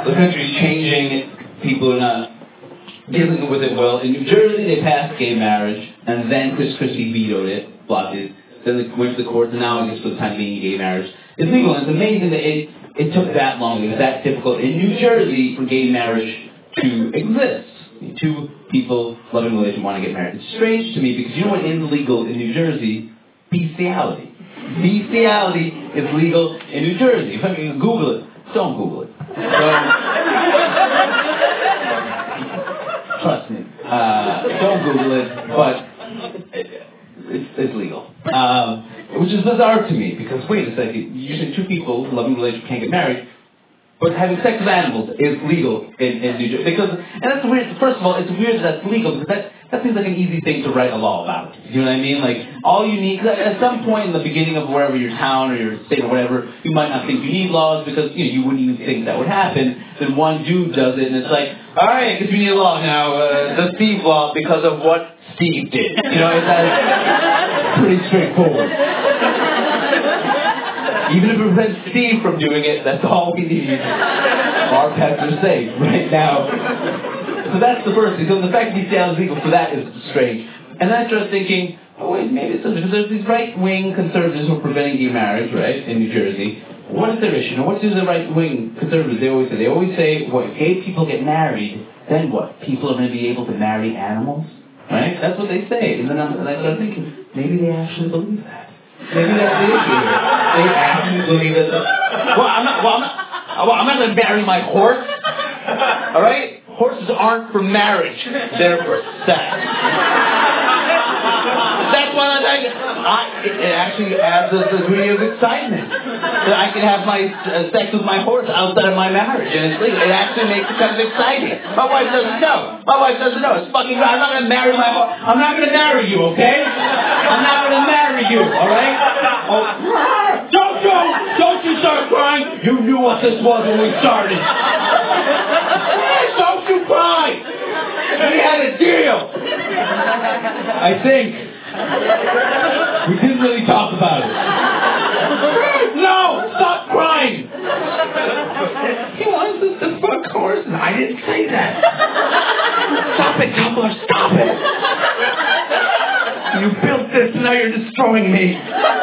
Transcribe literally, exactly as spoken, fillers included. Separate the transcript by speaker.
Speaker 1: The country's changing. People are not dealing with it well. In New Jersey, they passed gay marriage, and then Chris Christie vetoed it, blocked it. Then they went to the courts, and now I guess for the time being, gay marriage is legal. And it's amazing that it, it took that long. It was that difficult in New Jersey for gay marriage to exist. Two people loving a relation want to get married. It's strange to me because you know what is legal in New Jersey? Bestiality. Bestiality is legal in New Jersey. If I mean, Google it. Don't Google it. Don't, trust me. Uh, don't Google it, but it's, it's legal. Um, which is bizarre to me because, wait a second, usually two people loving a relationship can't get married. But having sex with animals is legal in, in New Jersey. Because, and that's weird. First of all, it's weird that that's legal because that, that seems like an easy thing to write a law about. You know what I mean? Like, all you need, cause at some point in the beginning of wherever your town or your state or whatever, you might not think you need laws because, you know, you wouldn't even think that would happen. Then one dude does it and it's like, all right, I guess we need a law now. Uh, the Steve law because of what Steve did. You know, it's uh, pretty straightforward. Even if it prevents Steve from doing it, that's all we need. Our pets are safe right now. So that's the first thing. So the fact that bestiality is legal for that is strange. And then I started thinking, oh wait, maybe it's because there's these right-wing conservatives who are preventing gay marriage, right, in New Jersey. What is their issue? Now, what do the right-wing conservatives, they always say? They always say, well, if gay people get married, then what? People are going to be able to marry animals? Right? That's what they say. And then I started thinking, maybe they actually believe that. Maybe that's the issue. They actually believe that. The, well, I'm not. Well, I'm not. Well, I'm not going to marry my horse. All right? Horses aren't for marriage. They're for sex. That's why I, I, it actually adds a degree of excitement. That I can have my uh, sex with my horse outside of my marriage, and it's legal. It actually makes it kind of exciting. My wife doesn't know. My wife doesn't know. It's fucking. I'm not going to marry my horse. I'm not going to marry you, okay? I'm not going to marry you, all right? Oh, don't you, don't you start crying. You knew what this was when we started. Don't you cry. We had a deal. I think. We didn't really talk about it. No, stop crying. He wants us to fuck horses. I didn't say that. Stop it, Tumblr, stop it. You built this, now you're destroying me.